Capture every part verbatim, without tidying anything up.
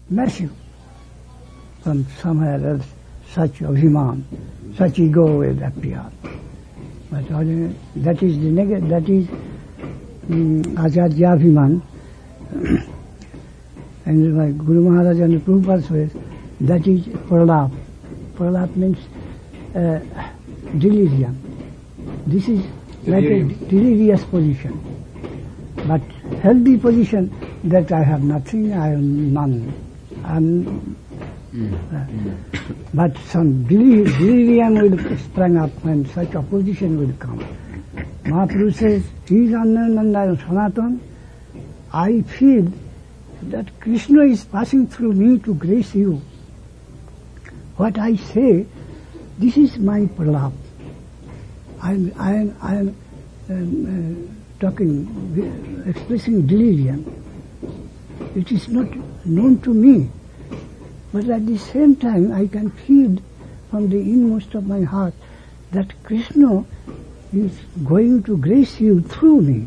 massive. From somewhere else, such abhiman, such ego will appear. But that is the negative, that is um, Acharya Abhiman. And like Guru Maharaj and the Prabhupada says, that is pralap. Pralap means uh, delirium. This is delirium. Like a delirious position. But healthy position, that I have nothing, I am none. I am Mm. Uh, but some delirium will spring up when such opposition will come. Mahaprabhu says, he is unknown and I am Sanatan. I feel that Krishna is passing through me to grace you. What I say, this is my pralap. I am, I am, I am um, uh, talking, expressing delirium. It is not known to me. But at the same time, I can feel from the inmost of my heart that Krishna is going to grace you through me,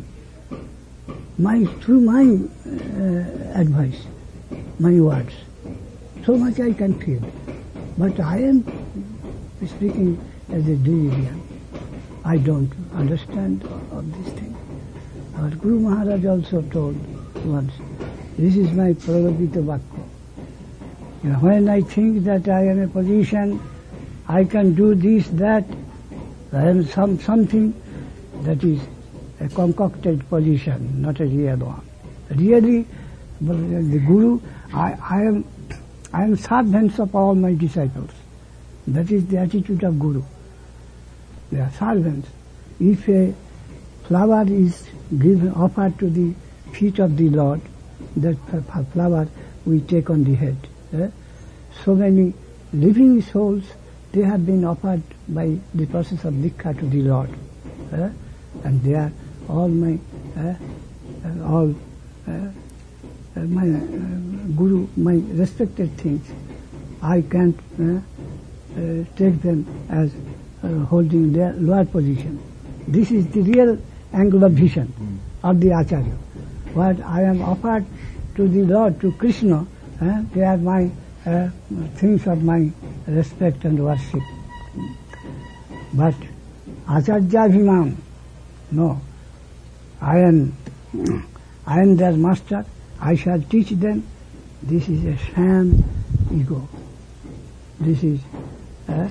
my through my uh, advice, my words. So much I can feel. But I am speaking as a delirium. I don't understand of this thing. Our Guru Maharaj also told once, this is my Pralavita Vakya. When I think that I am a position, I can do this, that, I am some something that is a concocted position, not a real one. Really, the Guru, I, I am I am servants of all my disciples. That is the attitude of Guru. They are servants. If a flower is given, offered to the feet of the Lord, that flower we take on the head. Eh? So many living souls, they have been offered by the process of Dikha to the Lord. Eh? And they are all my, eh, all eh, my uh, Guru, my respected things. I can't eh, uh, take them as uh, holding their lower position. This is the real angle of vision mm. of the Acharya. What I am offered to the Lord, to Krishna, eh, they are my uh, things of my respect and worship. But Acharya Bhiman, no. I am, I am their master. I shall teach them. This is a sham ego. This is uh, uh,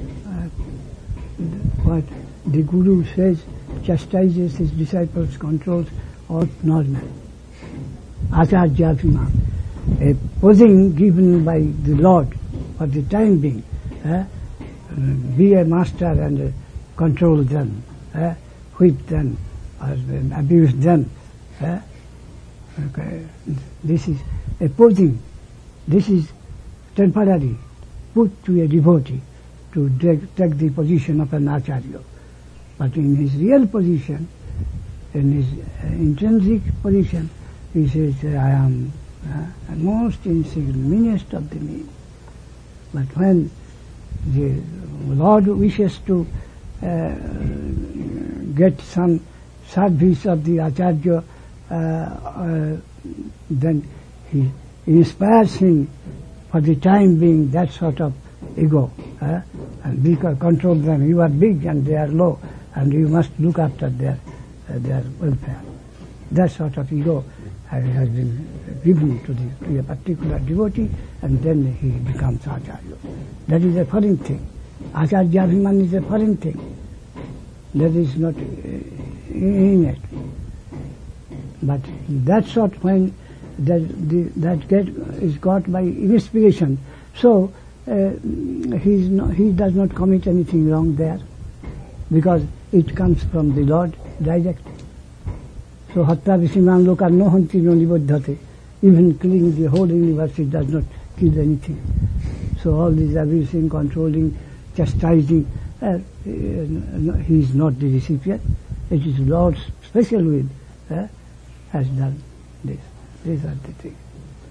what the Guru says, chastises his disciples, controls all normal. Acharya Bhiman, a posing given by the Lord for the time being. Uh, be a master and uh, control them, uh, whip them, or uh, abuse them. Uh, okay. This is a posing. This is temporary, put to a devotee to take, take the position of an acharya. But in his real position, in his uh, intrinsic position, he says, I am uh, most insignificant, meanest of the mean. But when the Lord wishes to uh, get some service of the acharya, uh, uh, then he inspires him for the time being that sort of ego, uh, and because control them. You are big and they are low, and you must look after their uh, their welfare. That sort of ego has, has been given to, the, to a particular devotee, and then he becomes acharya. That is a foreign thing. Acharya Bhiman is a foreign thing. That is not uh, innate. But that sort when that the, that get is got by inspiration. So uh, he is not, he does not commit anything wrong there, because it comes from the Lord direct. So hatta vishiman loka no hanti no nibuddhate. Even killing the whole universe, it does not kill anything. So all this abusing, controlling, chastising, uh, uh, he is not the recipient. It is Lord's special will uh, has done this. These are the things.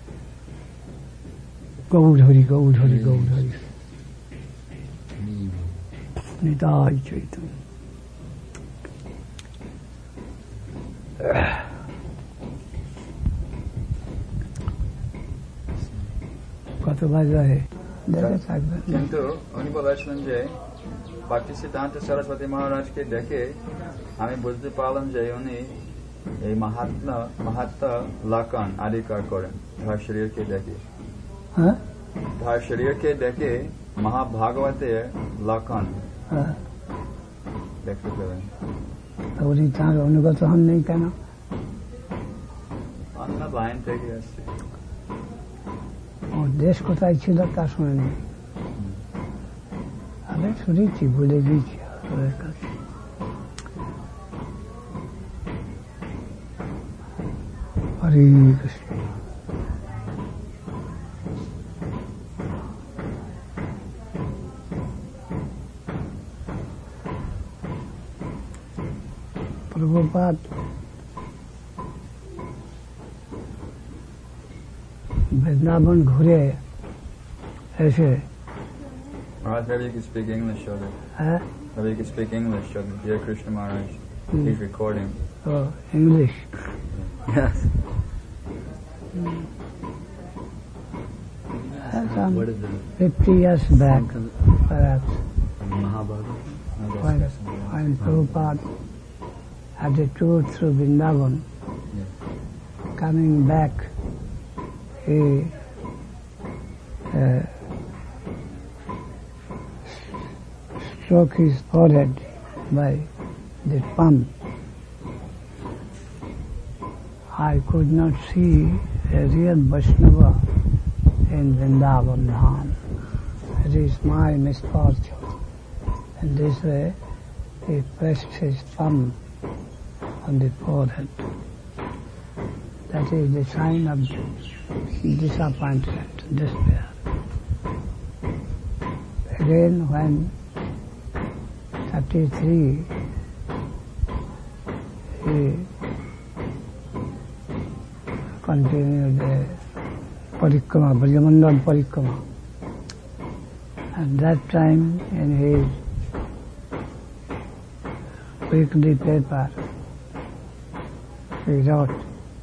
Gaud Hari, Gaud Hari, Gaud Hari. Nitai Chaitanya. অথবা রহে দেখে থাকবেন। কিন্তু উনি বলেছিলেন যে ভক্তিসিদ্ধান্ত সরস্বতী মহারাজকে দেখে আমি বুঝতে পারলাম যে উনি এই মাহাত্ম মাহাত্ম লক্ষণ অধিকার করেন তার শরীরকে দেখে। হ্যাঁ, তার শরীরকে দেখে মহাভাগবতের লক্ষণ দেখতে পেলেন। উনি তাঁর অনুগত হননি কেন? অন্য লাইন থেকে আসছে। ওর দেশ কোথায় ছিল তা শুনেনি, আমি শুনেছি, বলে দিয়েছি ওদের কাছে। হরে কৃষ্ণ। प्रभुपाद वृंदावन घूरे ऐसे। Maharaj, maybe you can speak English, Shobha. Huh? Maybe you can speak English, Shobha. Dear Krishna Maharaj, Hmm. he's recording. Oh, English. Yes. Hmm. Some What is it? fifty years back, perhaps, Mahabharata. when, when Prabhupada had a tour through Vrindavan, Yes. coming back, he uh, struck his forehead by the pump. I could not see a real Vaishnava in Vrindavan Dham. It is my misfortune. And this way he pressed his thumb on the forehead. That is the sign of disappointment, despair. Again, when thirty-three, he continued the parikrama, Brajamandal parikrama. At that time, in his weekly paper, he wrote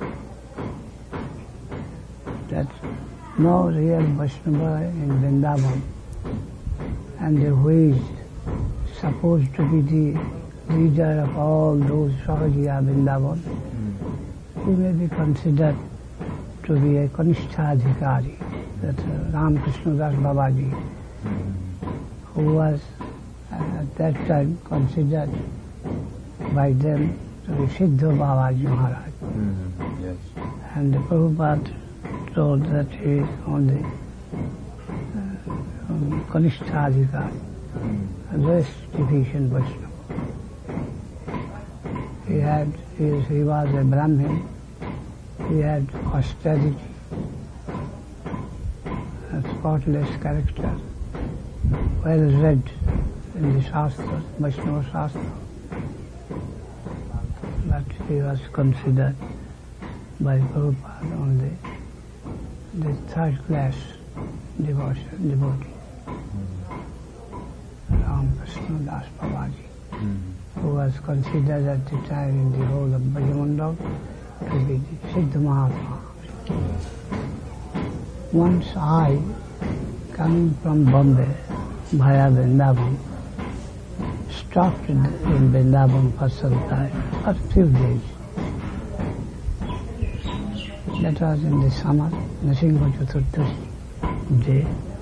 that no real Vaishnava in Vrindavan, and who is supposed to be the leader of all those Sahajiya Vrindavan, he may be considered to be a Kanishta Adhikari, that uh, Ramakrishna Das Babaji, who was uh, at that time considered by them to be Siddha Babaji Maharaj. Mm-hmm. Yes. And the Prabhupada told that he is only uh, um, Kanishta Adhikari, a less deficient Vaishnava. He had, he, he was a Brahmin, he had austerity, a spotless character, well read in the Shastra, Vaishnava Shastra. But he was considered by Prabhupada only the third class devotion, devotee. Ramakrishna Das Babaji, who was considered at the time in the whole of Brajamandal to be the Siddha Mahatma. Once I, coming from Bombay via Vrindavan, stopped in Vrindavan for some time, for a few days. That was in the summer, Nrsimha Chaturdashi day.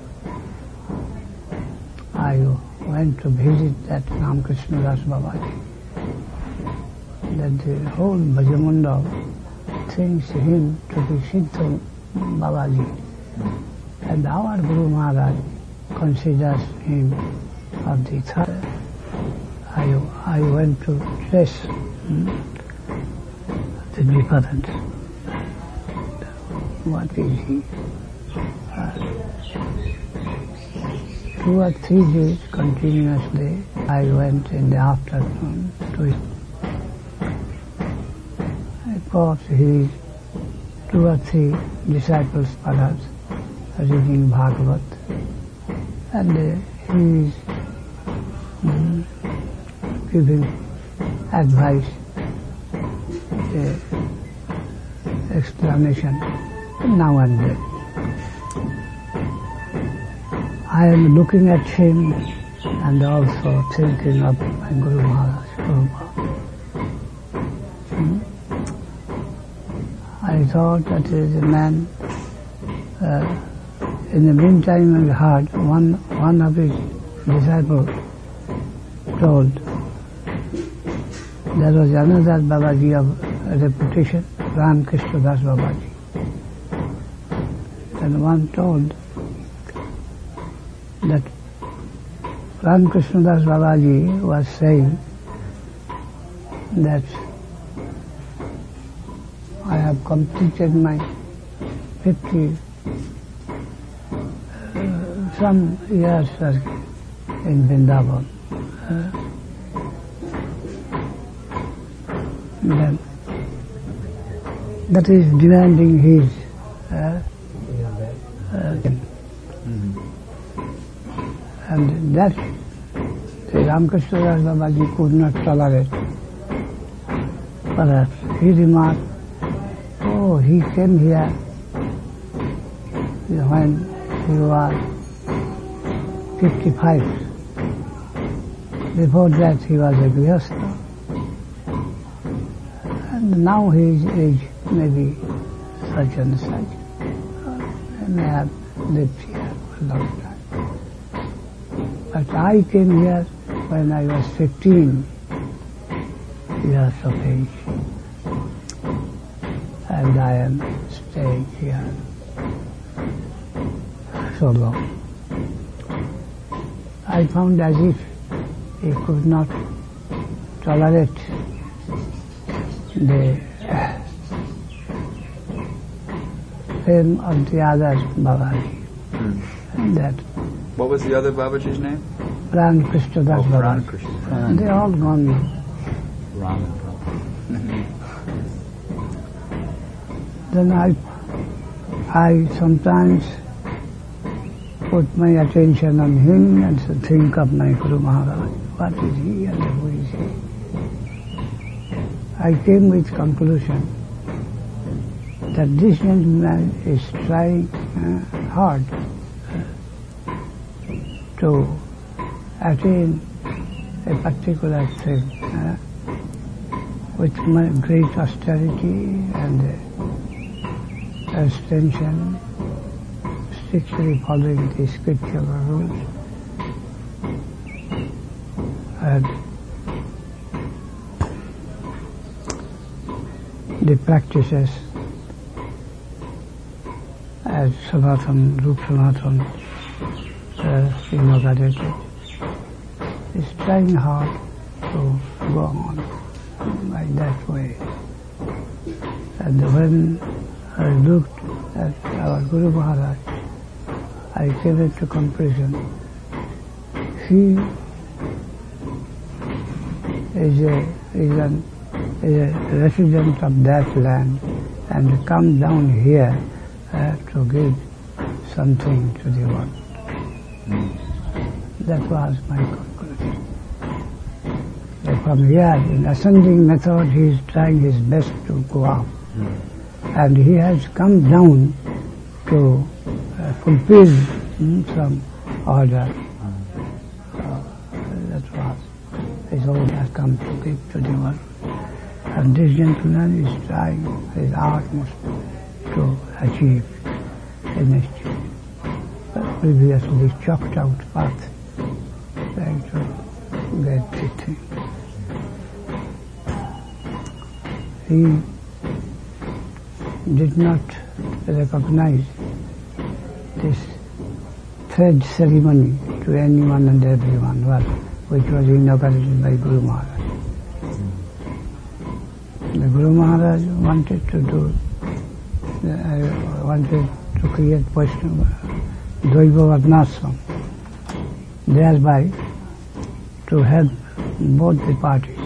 I went to visit that Ramakrishna Das Babaji. That the whole Brajamandal thinks him to be Siddha Babaji. And our Guru Maharaj considers him of the third. I, I went to trace hmm, the difference. What is he? Uh, two or three days continuously I went in the afternoon to it. I thought he, two or three disciples perhaps, reading Bhagavad, and uh, he is mm, giving advice, uh, explanation now and then. I am looking at him and also thinking of my Guru Maharaj, Guru Maharaj. Hmm? I thought that he is a man. Uh, in the meantime, I heard one, one of his disciples told there was another Babaji of reputation, Ramakrishna Das Babaji. And one told that Ramakrishna Das Babaji was saying that I have completed my fifty uh, some years in Vrindavan. Uh, then that is demanding his uh, uh, mm-hmm. and that the Ramakrishna Das Babaji could not tolerate. Perhaps he remarked, oh, he came here when he was fifty-five. Before that he was a Grihastha. And now his age may be such and such. He may have lived here for a long time. But I came here when I was fifteen years of age. And I am staying here so long. I found as if he could not tolerate the fame of the other Babaji. Hmm. And that. What was the other Babaji's name? Ramakrishna Das oh, Babaji. Ramakrishna. They all gone now. Ram. Then I, I sometimes put my attention on him and think of my Guru Maharaj. What is he and who is he? I came with conclusion that this gentleman is trying uh, hard uh, to attain a particular thing uh, with my great austerity and uh, abstention, strictly following the scriptural rules, and the practices as Sanatana, Rup Sanatana uh, inaugurated, is trying hard to go on by that way. And when I looked at our Guru Maharaj, I came into conclusion. He is a, is, an, is a resident of that land and come down here uh, to give something to the world. Mm. That was my conclusion. So from here, in ascending method, he is trying his best to go up. Mm. And he has come down to uh, fulfill mm, some order. Uh, that was his order has come to give to the world. And this gentleman is trying his utmost to achieve a next previously chalked out path, trying to get the thing. He did not recognize this thread ceremony to anyone and everyone, which was inaugurated by Guru Maharaj. The Guru Maharaj wanted to do, uh, wanted to create Vaishnava, Dvaiva Varnashram, thereby to help both the parties.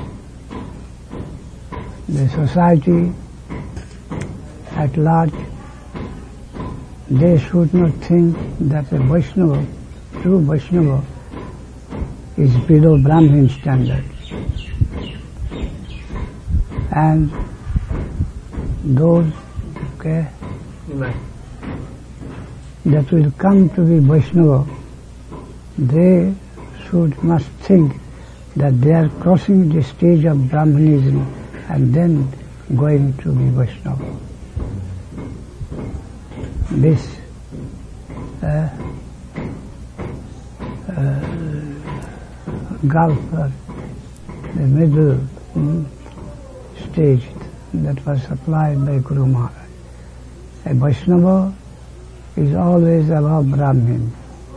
The society at large, they should not think that a Vaishnava, true Vaishnava, is below Brahmin standard. And those okay, that will come to be Vaishnava they should must think that they are crossing the stage of Brahmanism and then going to be Vaishnava. This uh, uh, gulf, or the middle mm, stage that was supplied by Guru Maharaj. A Vaishnava is always above Brahmin.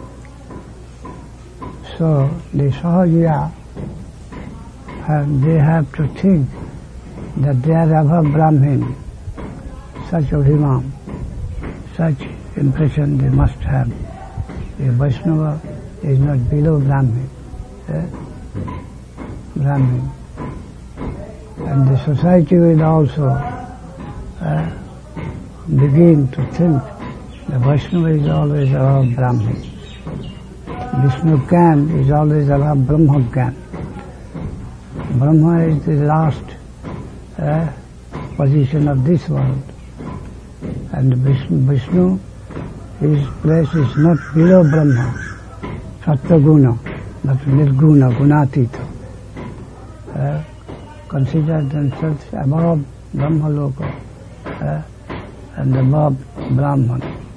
So the Sahajiya, have, they have to think that they are above Brahmin. Such abhimam, such impression they must have. A Vaishnava is not below Brahmin. Eh? Brahmin. And the society will also uh, begin to think the Vaishnava is always above Brahmin. Vishnu Gyan is always above Brahma Gyan. Brahma is the last uh, position of this world. And Vishnu, Vishnu, his place is not below Brahma, Sattva Guna, but Nirguna, Gunatita. Uh, consider themselves above Brahma Loka uh, and above Brahman.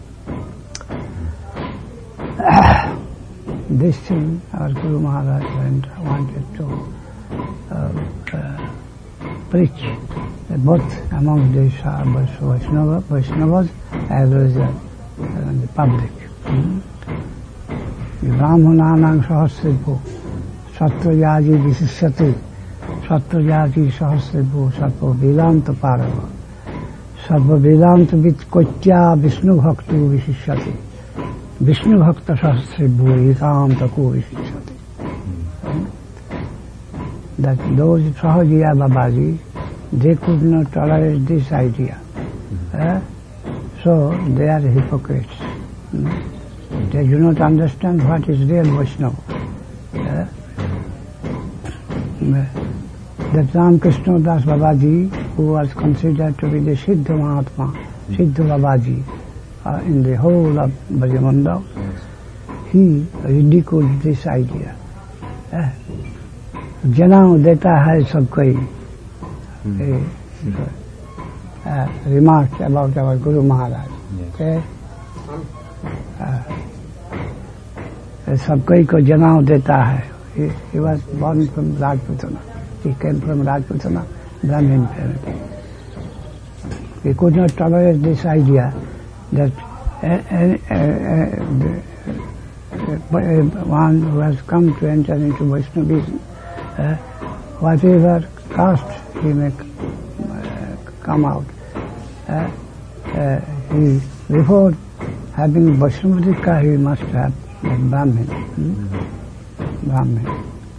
This thing our Guru Maharaj wanted to uh, uh, preach uh, both among the Vaishnava, Vaishnavas as well as uh, the public. Mm. Brahmananang sahasripu sattvayaji visishyati sattvayaji sahasripu sattva vedanta parava sattva vedanta vitkotya vishnu bhaktu visishyati vishnu bhakta sahasripu ekanta ko visishyati. That those Sahajiya Babaji, they could not tolerate this idea. Uh, so they are hypocrites. Mm. They do not understand what is real Vaishnava. Uh, that Ramakrishna Das Babaji, who was considered to be the Siddha Mahatma, Siddha Babaji, uh, in the whole of Brajamanda, he ridiculed this idea. Uh, Janam deta hai sab koi. Uh, remarked about our Guru Maharaj. Yes. Okay? Uh, sab koi ko janam deta hai. He, he was born from Rajputana. He came from Rajputana, Brahmin family. He could not tolerate this idea that uh, uh, uh, uh, one who has come to enter into Vaishnavism, Uh, whatever caste he may uh, come out, uh, uh, he, before having Vaishnavika, he must have like Brahmin. Hmm? Brahmin.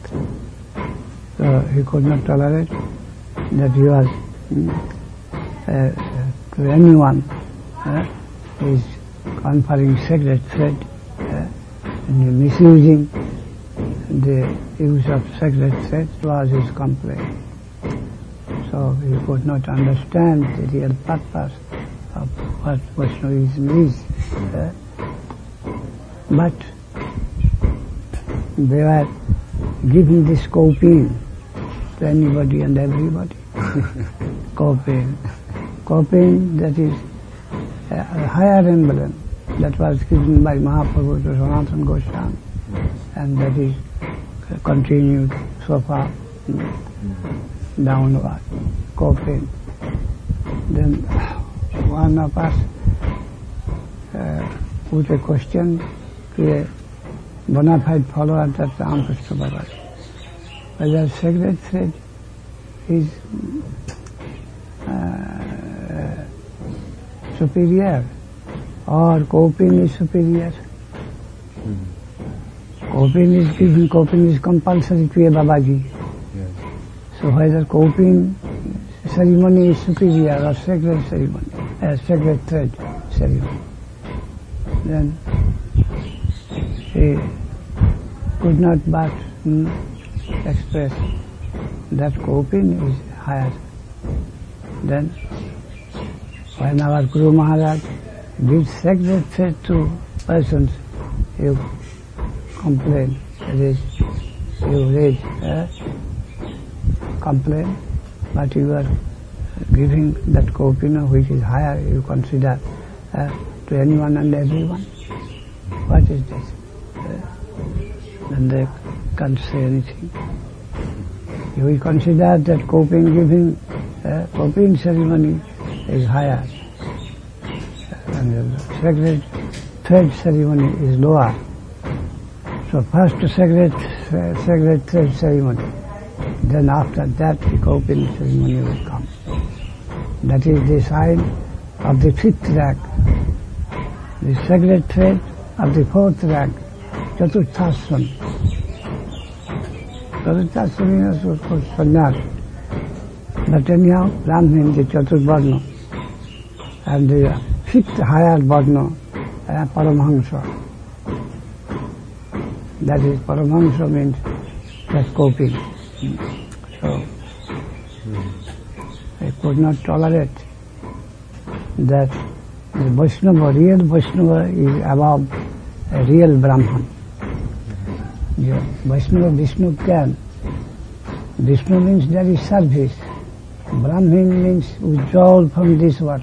So he could not tolerate that he was uh, to anyone uh, is conferring sacred thread uh, and misusing the use of sacred thread was his complaint. So he could not understand the real purpose of what Vaishnavism is. Uh, but they were giving this coping to anybody and everybody. Coping. Coping, that is a higher emblem that was given by Mahaprabhu to Sanatana Goswami, and that is continued so far downward, coping. Then one of us uh, put a question to a bona fide follower of that Ramakrishna Babaji, whether sacred thread is uh, superior or coping is superior. Coping is given, coping is compulsory to a Babaji. Yes. So whether coping ceremony is superior or sacred ceremony, uh, sacred thread ceremony, then he could not but mm, express that coping is higher. Then when our Guru Maharaj gives sacred thread to persons, he complain, raise, you raise uh, complain, but you are giving that kopina which is higher, you consider uh, to anyone and everyone. What is this? Uh, then they can't say anything. We consider that coping giving, uh, coping ceremony is higher, and the sacred thread ceremony is lower. So first the sacred, uh, sacred thread ceremony, then after that the coping ceremony will come. That is the sign of the fifth rank, the sacred thread of the fourth rank, Chaturthasram. Chaturthasram is also sannyas. But anyhow, Brahmin, the Chaturvarna, and the fifth higher Varna, uh, Paramahansa. That is, Paramahansa means just coping. So, I could not tolerate that the Vaishnava, real Vaishnava is above a real Brahman. Yeah. Vaishnava, Vishnu can. Vishnu means there is service. Brahmin means withdrawal from this world.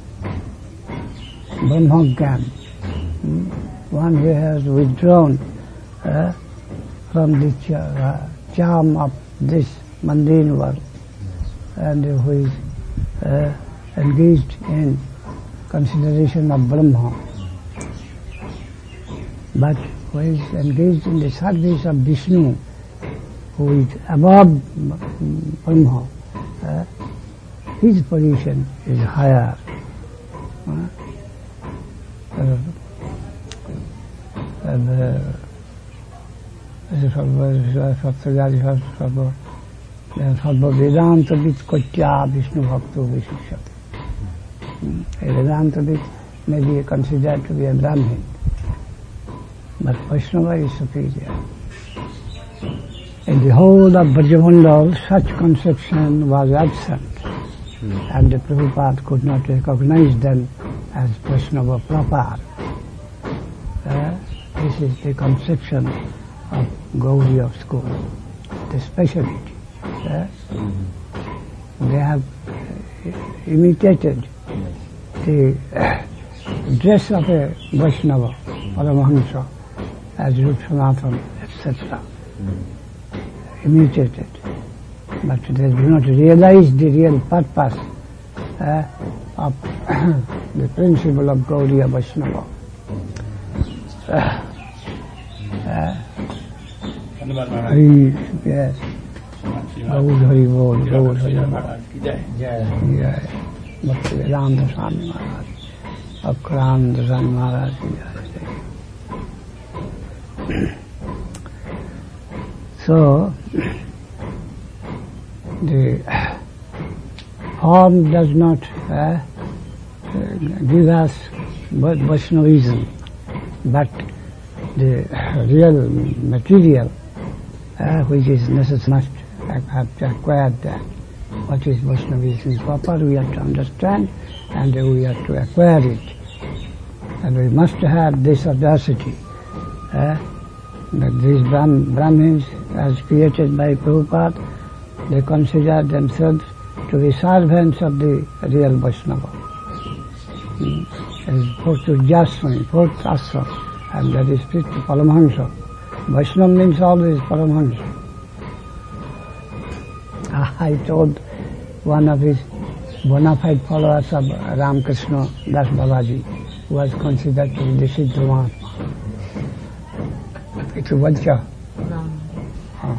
Brahma Gyan. Hmm? One who has withdrawn uh, from the ch- uh, charm of this mundane world and who is uh, engaged in consideration of Brahma, but who is engaged in the service of Vishnu, who is above Brahma, uh, his position is higher. Uh, uh, and Sarva Vedanta Vid Kotya Vishnu Bhakto Vishishyate. A Vedanta Vid may be considered to be a Brahmin, but Vaishnava is superior. In the whole of Brajamandal, such conception was absent, mm. and the Prabhupada could not recognize them as Vaishnava proper. Uh, this is the conception of Gaudiya school, the speciality. Uh, mm-hmm. They have uh, imitated the uh, dress of a Vaishnava, Paramahansa, as Rup Sanatana, et cetera. Mm-hmm. Imitated, but they do not realize the real purpose uh, of the principle of Gaudiya Vaishnava. Uh, uh, yes. Gaud Hari Bol, Gaud Hari Bol. Jai. Bhakti Vedanta Swami Maharaj, Akrananda Swami Maharaj. So, the form does not uh, give us Vaishnavism, but the real material uh, which is necessary must have to acquire that. What is Vaishnavism proper, we have to understand, and we have to acquire it. And we must have this audacity uh, that these Brahm, Brahmins, as created by Prabhupada, they consider themselves to be servants of the real Vaishnava. Mm. That is fourth Ujjaswami, fourth ashram, and that is fifth Paramahansa. Vaishnava means always Paramahansa. I told one of his bona fide followers of Ramakrishna Das Babaji, who was considered to be the Siddha Mahatma. It's a Vajja. Uh,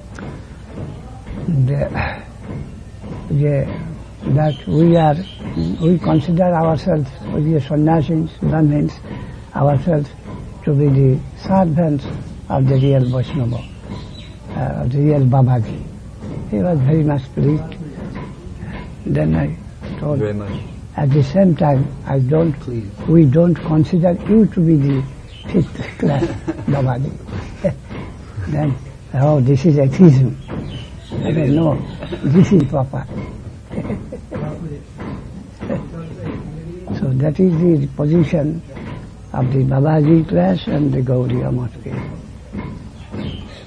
the, the, that we are, we consider ourselves, we are sannyasis, Brahmins, ourselves to be the servants of the real Vaishnava, uh, of the real Babaji. He was very much pleased. Then I told, very much. At the same time, I don't, Please. we don't consider you to be the fifth class Babaji. Then, oh, this is atheism. I said, no, this is proper. So that is the position of the Babaji class and the Gaudiya must be.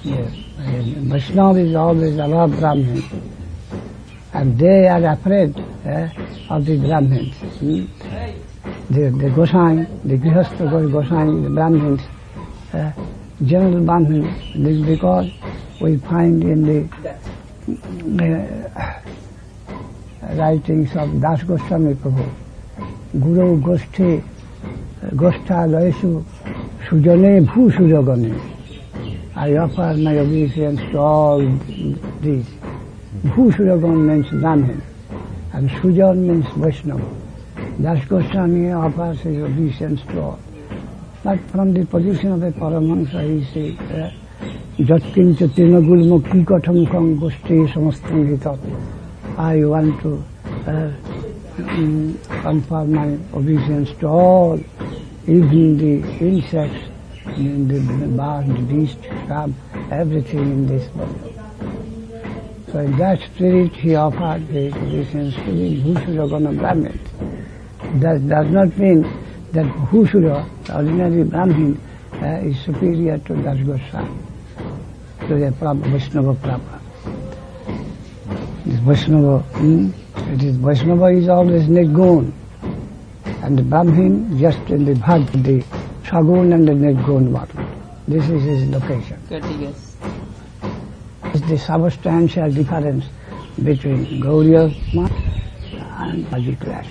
Yes. Vaishnava is always above Brahmin. And they are afraid eh, of the Brahmins. Hmm? The, the Gosai, the Grihastha Gosai, the Brahmins, uh, general Brahmins, because we find in the uh, writings of Das Goswami Prabhu, Guru Goshti, Goshtha Laeshu, Sujane Bhu Sujagane. I offer my obeisance to all these. Bhu Sujagan means Brahmin, and Sujan means Vaishnava. Das Goswami offers his obeisance to all. But from the position of a Paramahansa, he says, Jatkincha Tinagul Mukti Katham Kang Goshti Samastam Hitat. I want to uh, um, confer my obeisance to all, even the insects, the, the birds, the beasts, crab, everything in this world. So in that spirit he offered his obeisance to the Bhushuragana Brahmins. That does not mean that Bhushura, the ordinary Brahmin, uh, is superior to Das Goswami, to the Vaishnava proper. This Vaishnava, hmm, it is Vaishnava is always Nirgun, and the Brahmin just in the bhag, the Sagun and the Nirgun bottom. This is his location. Yes. It's the substantial difference between Gauriya Math and Bhaji class.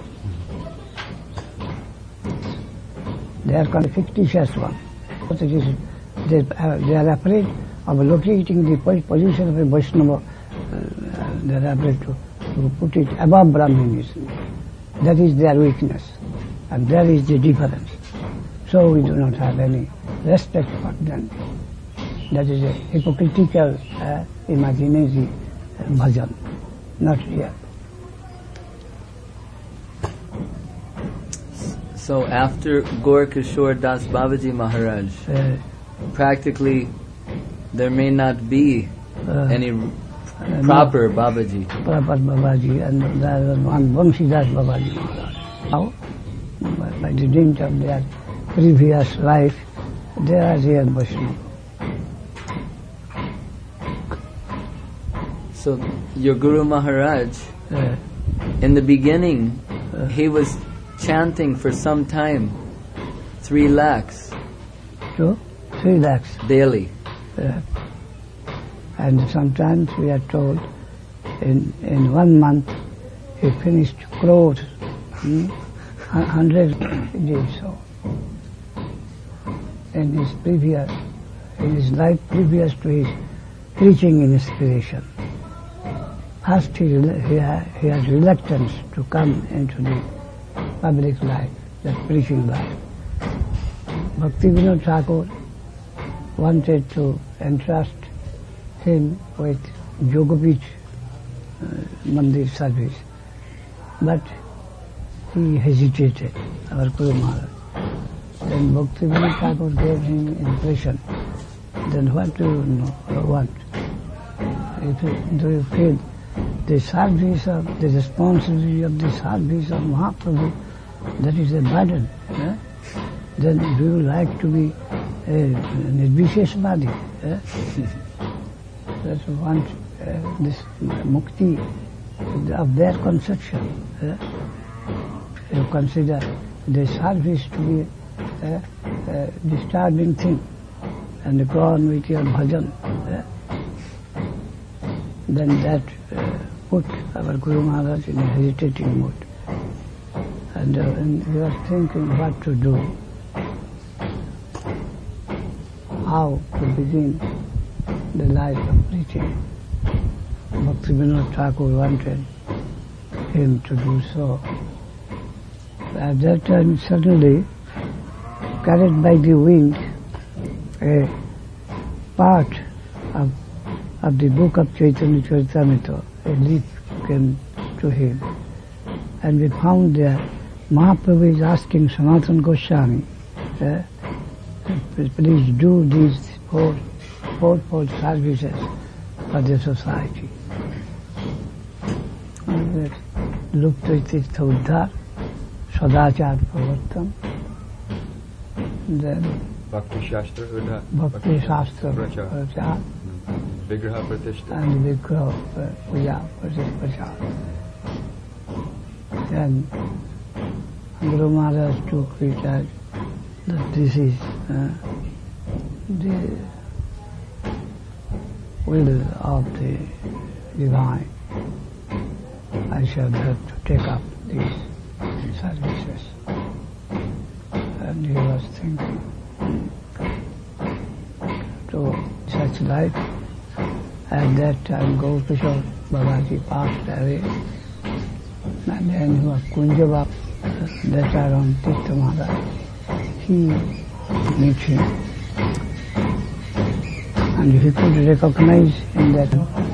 They are called fictitious one. It is, they, uh, they are afraid of locating the position of a Vaishnava. Uh, they are afraid to, to put it above Brahminism. That is their weakness, and there is the difference. So we do not have any respect for them. That is a hypocritical uh, imaginary uh, bhajan, not real. So after Gaur Kishore Das Babaji Maharaj, uh, practically there may not be uh, any uh, proper no, Babaji. Proper Babaji, and there is one Vamsidas Babaji Maharaj. How? By, by the dint of their previous life, they are real Vaishnava. So your Guru Maharaj, uh, in the beginning, uh, he was chanting for some time, three lakhs. So, three lakhs. Daily. Uh, and sometimes we are told in, in one month he finished crores, hmm? hundred he did so. In his previous, in his life previous to his preaching inspiration. First he, he, he had reluctance to come into the public life, that preaching life. Bhaktivinoda Thakur wanted to entrust him with Yogapith uh, Mandir service, but he hesitated, our Guru Maharaj. Then Bhaktivinoda Thakur gave him impression, then what do you know, want? If you, do you feel the service of, the responsibility of the service of Mahaprabhu, that is a burden. Eh? Then do you like to be a Nirvisheshvadi? Eh? That you want uh, this mukti of their conception. Eh? You consider the service to be a, a disturbing thing, and go on with your bhajan. Eh? Then that uh, put our Guru Maharaj in a hesitating mood. And uh, when he was thinking what to do, how to begin the life of preaching, Bhaktivinoda Thakur wanted him to do so. At that time, suddenly, carried by the wind, a part of of the book of Chaitanya Charitamrita, a leaf came to him, and we found there Mahaprabhu is asking Sanatana Goswami, uh, please do these four fourfold services for the society. And looked at it Uddhar, Sadachar Pravartam, then Bhakti Shastra Uddha. Bhakti Shastra Prachar. Prachar. Vigraha Pratishtha. And Vigraha Puja Prachar. Then Guru Maharaj took it as that this is uh, the will of the divine. I shall have to take up these services. And he was thinking to such life. At that time, Gopishore Babaji passed away. And then he was Kunjabab, that around Tirtha Maharaj. He met him. And he could recognize in that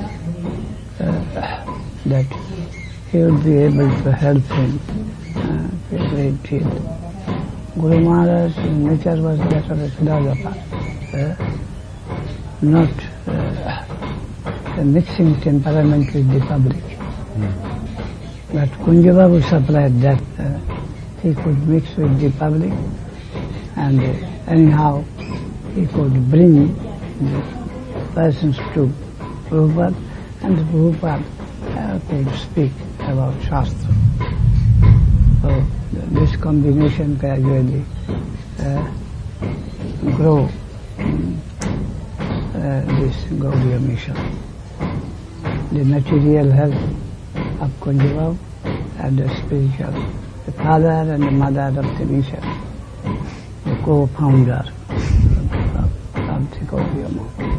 uh, that he would be able to help him uh, to a great deal. Guru Maharaj's nature was that of a philosopher, uh, not uh, a mixing temperament with the public. Mm. But Kunjababu supplied that uh, he could mix with the public, and uh, anyhow he could bring the persons to Prabhupada, and Prabhupada uh, could speak about Shastra. So this combination gradually uh, grow um, uh, this Gaudiya mission. The material help of Kunjababu and the spiritual, the father and the mother of the mission, the co-founder of, of the Gaudiya movement.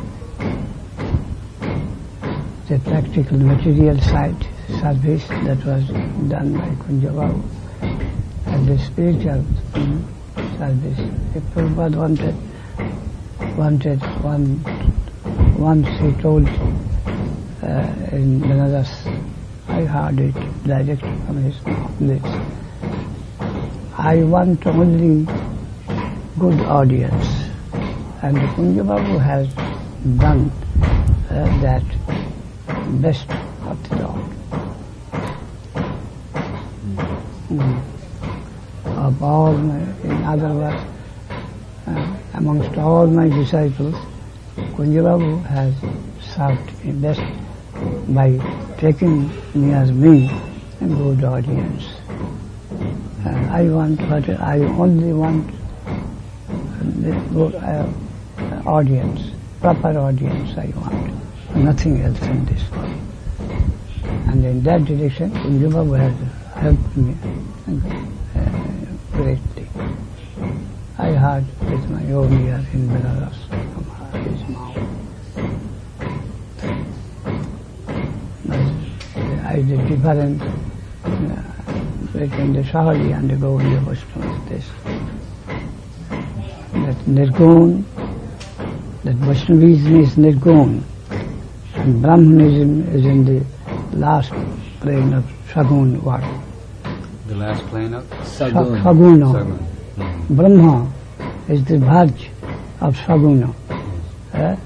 The practical material side service that was done by Kunjababu, and the spiritual um, service. If Prabhupada wanted, wanted one, once he told uh, in Benares, I heard it directly from his lips, I want only good audience, and Kunjababu has done uh, that best of the Lord. Mm. Of all my, in other words, uh, amongst all my disciples, Kunjababu has served me best by taking me as me a good audience. Uh, I want, but I only want the good uh, audience, proper audience I want. Nothing else in this world. And in that direction, Kunjababu has helped me uh, greatly. I heard with my own ear in Benares from his mouth. I did different uh, between the Sahaji and the Gaudiya Vaishnavas. This that Nirgun, that Vaishnavism is Nirgun, and Brahmanism is in the last plane of Sagun world. The last plane of Sagun. Saguna. Sagun. Mm-hmm. Brahma is the Bhaj of Saguna. Mm-hmm. Uh,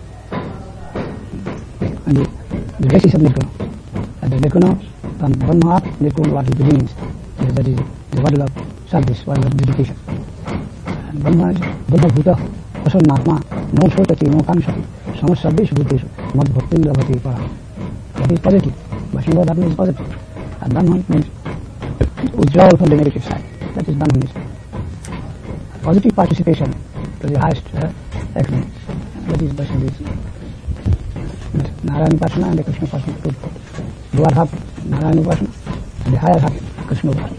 and the, the rest is of Nirguna. And the Nirguna from Brahma, Nirguna what it begins. That is the word of service, word of dedication. And Brahma is Buddha Bhuta, Asanatma, no Sotati, no Kamshati, Samasabhish Bhutishu, Mad Bhaktinda Bhati Para. That is positive. Vaishnava Dharma is positive. And Brahman means withdrawal from the negative side. That is Brahmanism. Positive participation to the highest uh, excellence. That is Vaishnavism. Narayana Upasana and the Krishna Upasana. Two lower half Narayana Upasana, and the higher half Krishna Upasana.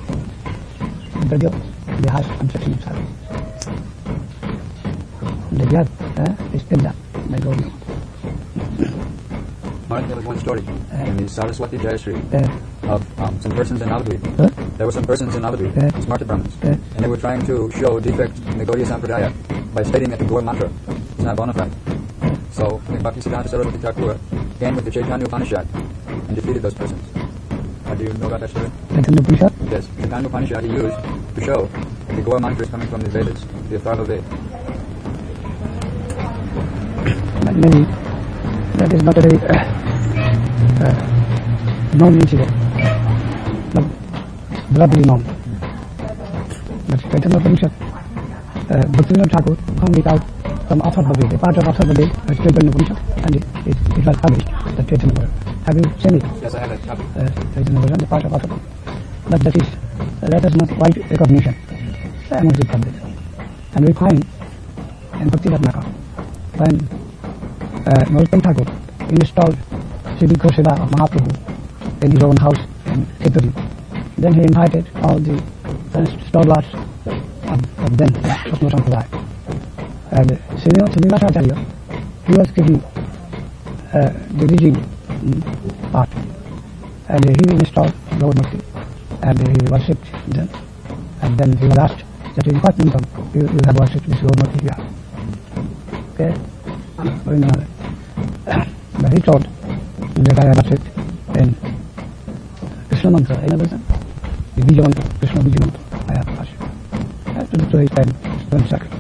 The highest conception of service. The job uh, is still done by Gaudiya. Maharaj, there was one story uh, in the Saraswati Jayashree uh, of um, some persons in Navadvip. Huh? There were some persons in Navadvip, uh, Smarta Brahmins, uh, and they were trying to show defect in the Gaudiya Sampradaya by stating that the Gaur mantra is not bona fide. Uh, so Bhaktisiddhanta Saraswati Thakur came with the Chaitanya Upanishad and defeated those persons. Uh, do you know about that story? Chaitanya Upanishad? Yes, Chaitanya Upanishad he used to show that the Gaur mantra is coming from the Vedas, the Atharva Veda. Maybe that is not a very uh, uh, known incident, but broadly known. But Chaitanya Upanishad uh, Bhaktivinoda Thakur found it out from Atharvaveda, a part of Atharvaveda, uh, Chaitanya Upanishad, and it, it, it was published, the Chaitanya Upanishad. Have you seen it? Yes, I have a copy. Uh, Chaitanya Upanishad, the part of Atharvaveda. But that is, uh, that is not quite recognition amongst the public. And we find in Bhakti Ratnakar, when uh, Narottam Thakur installed Siddhi Goseva of Mahaprabhu in his own house in Kheduri, then he invited all the uh, stalwarts of, of them, Swapna Sampradaya. And Srinivasa Acharya, he was giving uh, the reading um, part, and he installed Gaurmukti, and he worshipped them, and then he was asked that in what income you, you have worshipped this Gaurmukti here. Okay? But he told that I have worshipped in Krishna Mantra, in other words, the Bija Mantra, Krishna Bija Mantra, I have worshipped. That so he spent one second.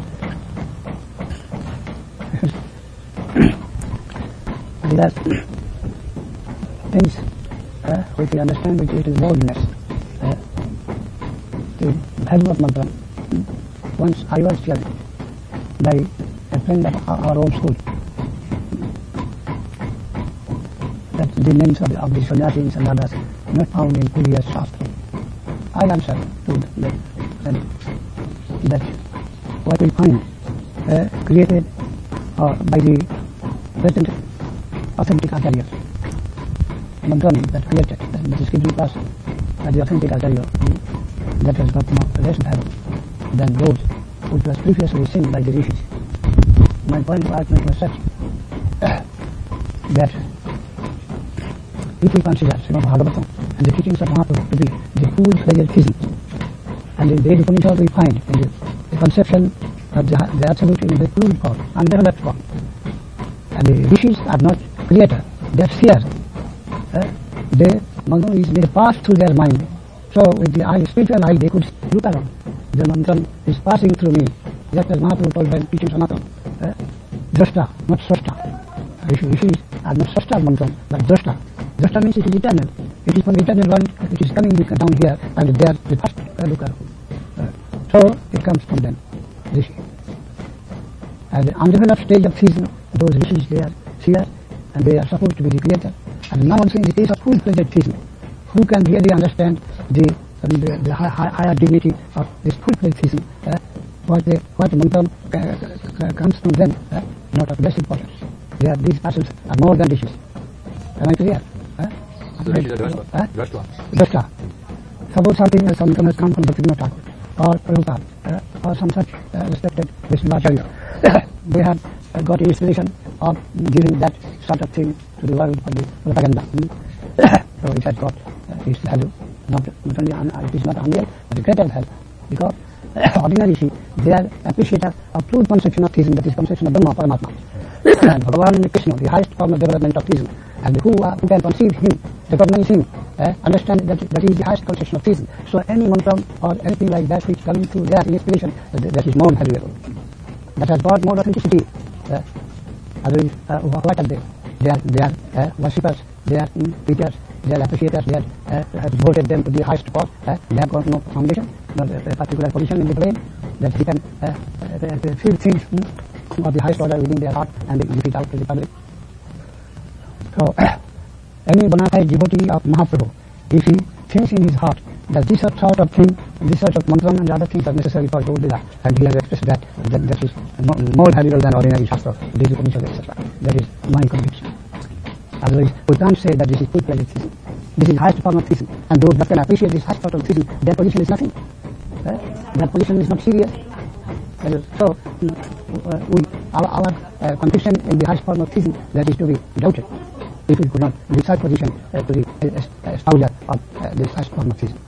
That things uh, which we understand, which it is boldness. Uh, the value of mantra. Once I was sharing by a friend of our, our own school that the names of the, of the sannyasis and others not found in previous Shastra. I answered to that, that what we find uh, created uh, by the present authentic Acharyas, Mantrani that created, that, that is given to us by the authentic Acharya, that has got more less value than those which was previously seen by the Rishis. My point of argument was such uh, that if we consider Srimad Bhagavatam and the teachings of Mahaprabhu to be the full-fledged theism, and in the Upanishad we find in the, the conception of the, the absolute in the pure form, undeveloped form, and the Rishis are not creator, they are seers. Uh, they, mantra is made pass through their mind. So with the eye, spiritual eye, they could look around. The mantra is passing through me. Just as Mahaprabhu told them, teaching Sanatana. Uh, drashta, not srashta. Rishis are not srashta mantra, but drashta. Drashta means it is eternal. It is from the eternal world, it is coming down here, and there they first uh, look around. Uh, so it comes from them, Rishi. At the undeveloped stage of theism, those Rishis, they are seers, and they are supposed to be the creator. And now also in the case of full-fledged theism, who can really understand the um, the, the high, high, higher dignity of this full-fledged theism? Uh, what the what mantra uh, comes from them, uh, not of less importance. They are, these persons are more than Rishis. Am I clear? Uh, So Rishis are drashta. Uh? Drashta. Drashta. Suppose something else some has come from Bhaktivinoda Thakur or Prabhupada uh, or some such uh, respected Vishnu they have uh, got inspiration of giving that sort of thing to the world for the propaganda. Hmm? So it has got uh, its value. Not, not only un, it is not unreal, but a greater value. Because uh, ordinary Rishi, they are appreciators of true conception of theism, that is conception of Brahma, Paramatma. And Bhagavan Krishna, the highest form of development of theism. And who, uh, who can conceive him, recognize him, uh, understand that that is the highest conception of theism. So any mantra or anything like that which coming through their inspiration, uh, that is more valuable. That has got more authenticity. Uh, otherwise, uh, what are they? They are, they are uh, worshippers, they are mm, teachers, they are appreciators, they are, uh, have devoted them to the highest cause. Uh, they have got no foundation, not a, a particular position in the brain, that he can uh, uh, feel things mm, of the highest order within their heart and they give it out to the public. So, uh, any bona fide devotee of Mahaprabhu, if he thinks in his heart that this sort of thing, this sort of mantra and other things are necessary for Gaudila, and he has expressed that, that that is more valuable than ordinary Shastra, Devi Upanishad, et cetera. That is my conviction. Otherwise, we can't say that this is full-fledged theism. This is highest form of theism, and those that can appreciate this highest form of theism, their position is nothing. Uh, their position is not serious. Uh, so, uh, we, our, our uh, conviction in the highest form of theism, that is to be doubted, if we could not give such position uh, to the uh, espouser of uh, this highest form of theism.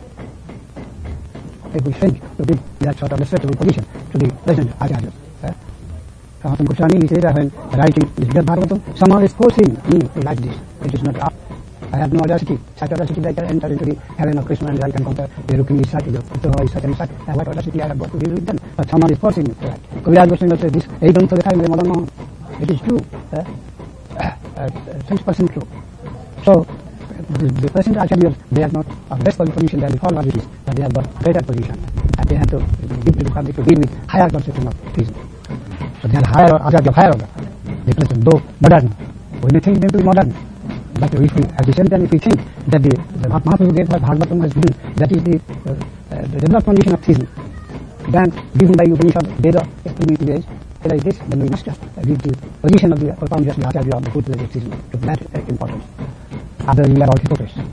If we think to give that sort of respectable position to the present Acharyas. Uh, Sanatana Goswami says that when writing this Bhagavatam, someone is forcing me to write this. It is not up. I have no audacity, such audacity that I enter into the heaven of Krishna and I can compare the Rukmini is such, the Uttava is such and such. And what audacity I have got to deal with them? But someone is forcing me to write. Kaviraj Goswami says this, eight for the time, it is true. Uh, uh, six percent true. So, the, the present Acharyas, they are not of less position than the former Rishis, but they have got greater position. they have to deep to, to deal with higher conception of theism. So they are higher, Acharya higher order. They present though modern. We may think them to be modern. But if we, at the same time, if we think that the, the Mahaprabhu gave what Bhagavatam has given, that is the, uh, uh, the developed condition of theism, then given by Upanishad, Veda, experimental age, whether it is, then we must uh, read the position of the Paramjasya Acharya of the fourth age of theism to that uh, importance. Otherwise, we are all hypocrites.